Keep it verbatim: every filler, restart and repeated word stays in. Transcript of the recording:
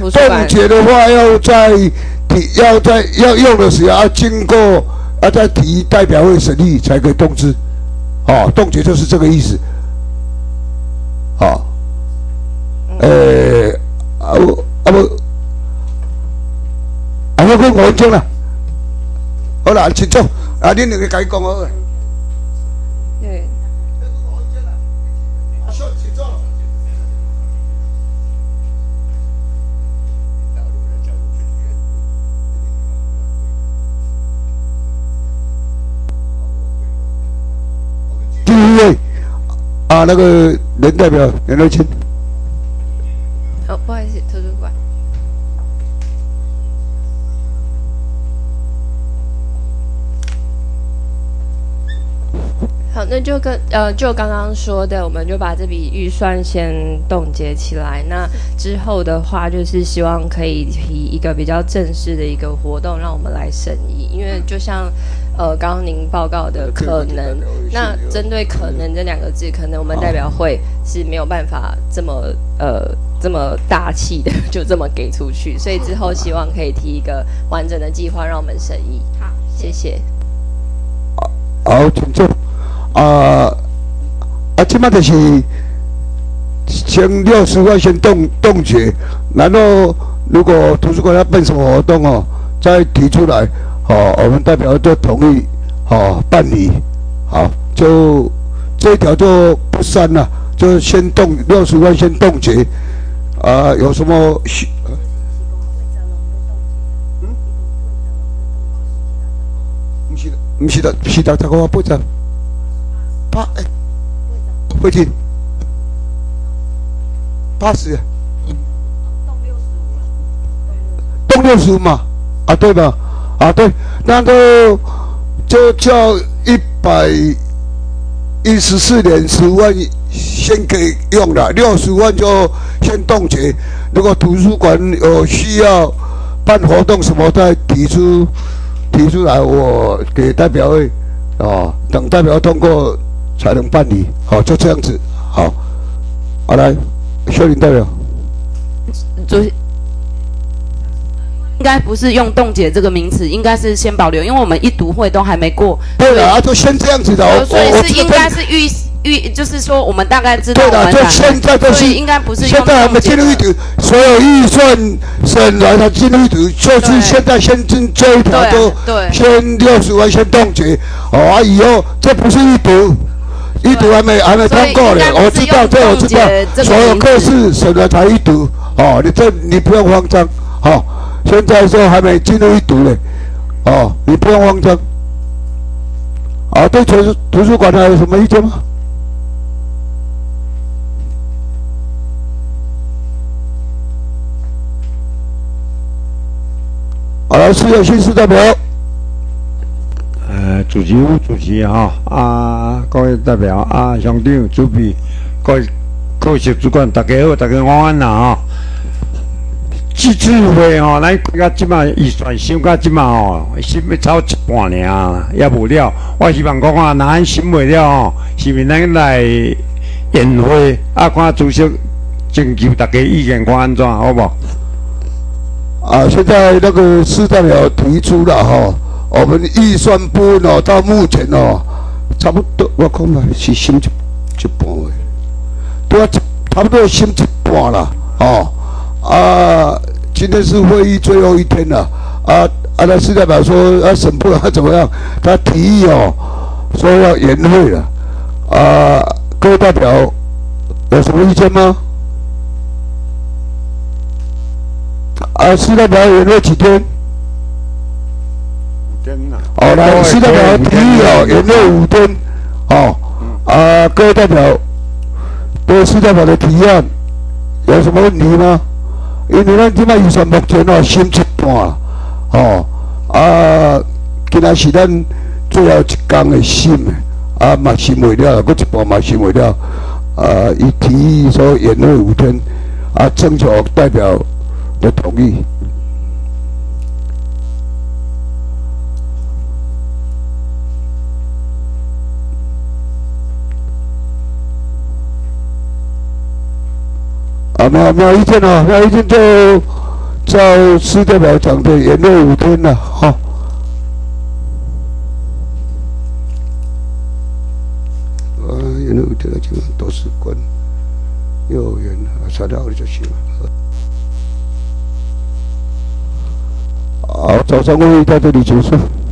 图书馆冻结的话，要在提要在要用的时候要经过要在提代表会审议才可以动之。哦，冻结就是这个意思。好、哦，呃，啊不啊不，啊我讲五分钟啦。好啦，请坐。啊，恁两个甲伊讲好。 对。 第一位啊，那个人代表袁瑞清。 哦，不好意思，图书馆。好，那就跟呃，就刚刚说的，我们就把这笔预算先冻结起来。那之后的话，就是希望可以提一个比较正式的一个活动，让我们来审议。因为就像呃，刚刚您报告的可能，那针对可能这两个字，可能我们代表会是没有办法这么呃这么大气的就这么给出去，所以之后希望可以提一个完整的计划，让我们审议。好，谢谢。 好，请坐。啊啊，即摆就是先六十万先冻冻结，然后如果图书馆要办什么活动哦，再提出来，哦，我们代表就同意，哦办理，好，就这一条就不删了，就先冻六十万先冻结，啊，有什么需？嗯？不是的，不是的，不是的，这个我不知道。八哎，会进八十，动六十五嘛，啊对吧？啊对，那就就叫一百一十四点十万先可以用了，六十万就先冻结。如果图书馆有需要办活动什么，再提出提出来，我给代表会哦，等代表通过。才能办理，好，就这样子，好，好来，秀玲代表， 主席，应该不是用冻结这个名词，应该是先保留，因为我们一读会都还没过。 对了啊，就先这样子的，我所以是应该是预预，就是说我们大概知道我们。 对了，就现在都是应该不是。 现在还没进入一读，所有预算审来的进入一读，就是现在先进这一条就先六十万先冻结，哦啊，以后这不是一读。一读还没还没通过呢，我知道，这我知道，所有课室审了才一读，哦，你这你不用慌张，哦，现在说还没进入一读呢，哦，你不用慌张。啊，对图书图书馆还有什么意见吗？好了，施有新市代表。 呃，主席、副主席哈啊，各位代表啊，乡长、主笔、各位各级主管，大家好，大家晚安啦哈。这次会吼，咱到即马预算想到即马吼，审要超一半尔，也无了。我希望讲啊，若咱审未了吼，是毋咱来宴会啊，看主席征求大家意见，看安怎好无？ 啊，现在那个市代表提出了哈。我们预算部分哦，到目前哦，差不多我看嘛是审一一半的，都要差不多审一半了哦。啊，今天是会议最后一天了，啊啊，那市代表说啊审不了怎么样？他提议哦，说要延会了。啊，各位代表有什么意见吗？啊，市代表延会几天？哦，来，市代表提议哦，延后五天，哦，啊，各位代表对市代表的提案有什么问题吗？因为咱即摆预算目前哦审一半，哦，啊，今仔是咱最后一天的审的，啊嘛审未了，搁一半嘛审未了，啊，伊提议说延后五天，啊，征求代表的同意。啊，没有没有意见哦，没有意见就照市代表讲的，延后五天了，哈、哦。呃，延后五天了，就都是关幼儿园啊，材料就行了。好，早上会议到这里结束。